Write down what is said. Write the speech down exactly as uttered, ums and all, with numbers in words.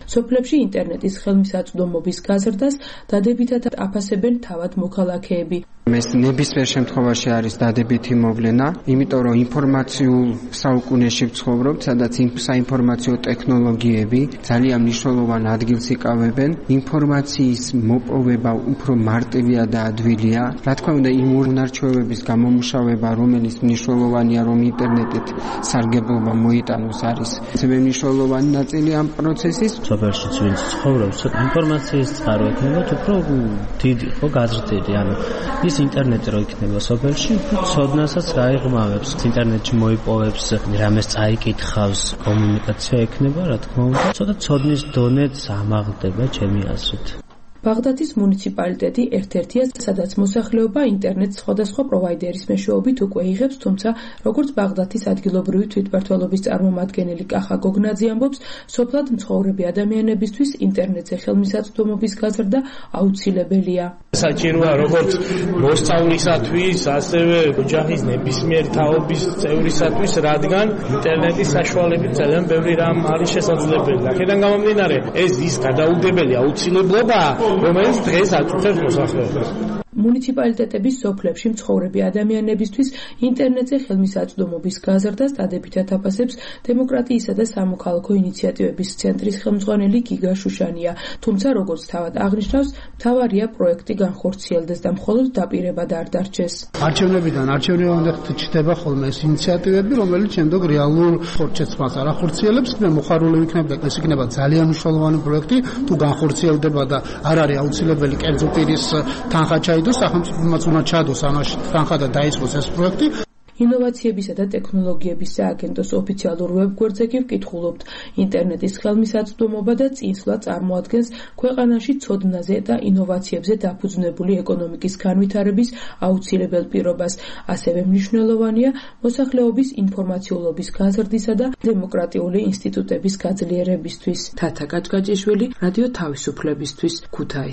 სოფლებში ინტერნეტის ხელმისაწვდომობის გაზრდას დადებითად აფასებენ თავად მოქალაქეები. ეს ნებისმიერ შემთხვევაში არის დადებითი მოვლენა, იმიტომ რომ ინფორმაციულ საუკუნეში ვცხოვრობთ, სადაც საინფორმაციო ტექნოლოგიები ძალიან მნიშვნელოვან ადგილს იკავებენ. ინფორმაციის მოპოვება უფრო მარტივია და ადვილია. რა თქმა უნდა, იმ უნარჩვევების გამომუშავება, რომელიც მნიშვნელოვანია, რომ ინტერნეტით სარგებლობა მოიტანოს, არის ასევე მნიშვნელოვანი ნაწილი ამ პროცესის. სოფელში ვინც ცხოვრობს, ინფორმაციის წყარო ექნება უფრო დიდი, ხო, გაზრდილი, ანუ ის ინტერნეტი რო იქნება სოფელში, ცოდნასაც გაიღმავებს, ინტერნეტში მოიპოვებს, რამეს წაიკითხავს, კომუნიკაცია ექნება, რა თქმა უნდა, ცოტა ცოდნის დონეც ამაღლდება ჩემი აზრით. ბაღდათის მუნიციპალიტეტი ერთ-ერთია, სადაც მოსახლეობა ინტერნეტს სხვადასხვა პროვაიდერის მეშვეობით უკვე იღებს, თუმცა როგორც ბაღდათის ადგილობრივი თვითმმართველობის წარმომადგენელი კახა გოგნაძე ამბობს, სოფლად მცხოვრები ადამიანებისთვის ინტერნეტზე ხელმისაწვდომობის გაზრდა აუცილებელია. საჭიროა როგორც მოსწავლისათვის, ასევე ოჯახის ნებისმიერი თაობის წევრისათვის, რადგან ინტერნეტის საშუალებით ძალიან ბევრი რამ არის შესაძლებელი. აქედან გამომდინარე, ეს ის გადაუგებელი აუცილებლობაა, რომელიც დღეს აწუხებს მოსახლეობას. მუნიციპალიტეტების სოფლებში მცხოვრები ადამიანებისთვის ინტერნეტზე ხელმისაწვდომობის გაზრდას დადებითად აფასებს დემოკრატიისა და სამოქალაქო ინიციატივების ცენტრის ხელმძღვანელი გიგა შუშანია. თუმცა, როგორც თავად აღნიშნავს, მთავარია პროექტი განხორციელდეს და მხოლოდ დაპირებად არ დარჩეს. არჩევნებიდან არჩევნებამდე ჩნდება ხოლმე ეს ინიციატივები, რომელიც შემდგომ რეალურ ხორცშესხმას არ ახორციელებს. მე მოხარული ვიქნებ და ეს იქნება ძალიან მნიშვნელოვანი პროექტი, თუ განხორციელდება და არ არის აუცილებელი კერძო პირის თანხა ჩაიდოს, სახელმწიფოც უნდა ჩადოს ამაში თანხა და დაიწყოს ეს პროექტი. ინოვაციებისა და ტექნოლოგიების სააგენტოს ოფიციალურ ვებგვერდზე კი ვკითხულობთ. ინტერნეტის ხელმისაწვდომობა და წინსვლა წარმოადგენს ქვეყანაში ცოდნაზე და ინოვაციებზე დაფუძნებული ეკონომიკის განვითარების აუცილებელ პირობას. ასევე მნიშვნელოვანია მოსახლეობის ინფორმაციულობის გაზრდისა და დემოკრატიული ინსტიტუტების გაძლიერებისთვის. თათა კაჭკაჭიშვილი, რადიო თავისუფლებისთვის, ქუთაისი.